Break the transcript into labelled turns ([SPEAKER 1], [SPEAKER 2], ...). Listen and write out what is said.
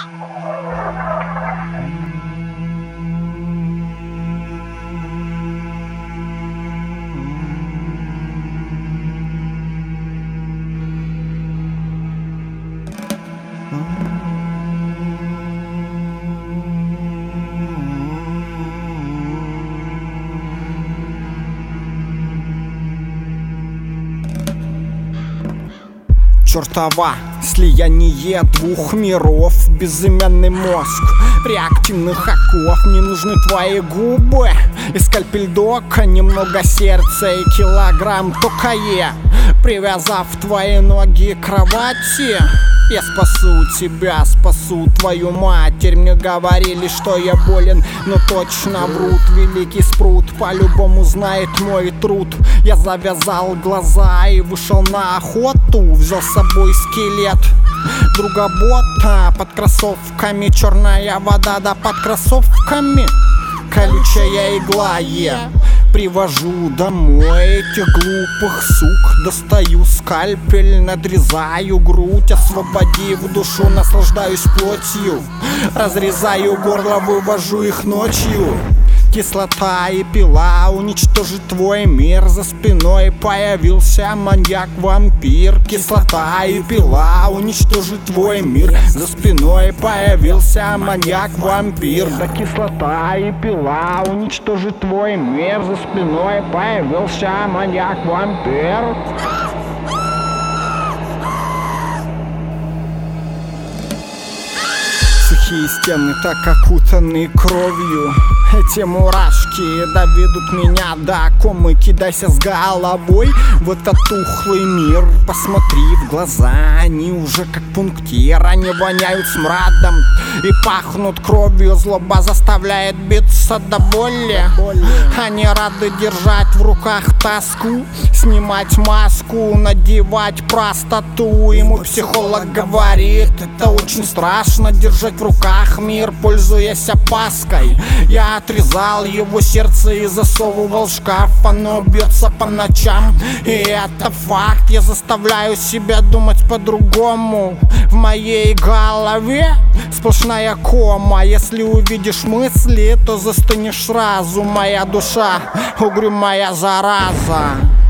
[SPEAKER 1] Чертова слияние двух миров, безымянный мозг реактивных оков. Мне нужны твои губы и скальпель дока, немного сердца и килограмм токае. Привязав твои ноги к кровати, я спасу тебя, спасу твою матерь. Мне говорили, что я болен, но точно врут. Великий спрут по-любому знает мой труд. Я завязал глаза и вышел на охоту. Взял с собой скелет друга бота. Под кроссовками черная вода, да под кроссовками колючая игла. Я привожу домой этих глупых сук. Достаю скальпель, надрезаю грудь, освободив душу, наслаждаюсь плотью. Разрезаю горло, вывожу их ночью. Кислота и пила уничтожит твой мир. За спиной появился маньяк-вампир. Кислота и пила уничтожит твой мир. За спиной появился маньяк-вампир. Да кислота и пила уничтожит твой мир. За спиной появился маньяк-вампир. Сухие стены так окутаны кровью. Эти мурашки доведут меня до комы. Кидайся с головой в этот тухлый мир. Посмотри в глаза, они уже как пунктир. Они воняют смрадом и пахнут кровью. Злоба заставляет биться до боли. Они рады держать в руках тоску, снимать маску, надевать простоту. Ему психолог говорит, это очень страшно держать в руках мир, пользуясь опаской. Я отрезал его сердце и засовывал в шкаф. Оно бьется по ночам, и это факт. Я заставляю себя думать по-другому. В моей голове сплошная кома. Если увидишь мысли, то застынешь сразу. Моя душа угрюмая зараза.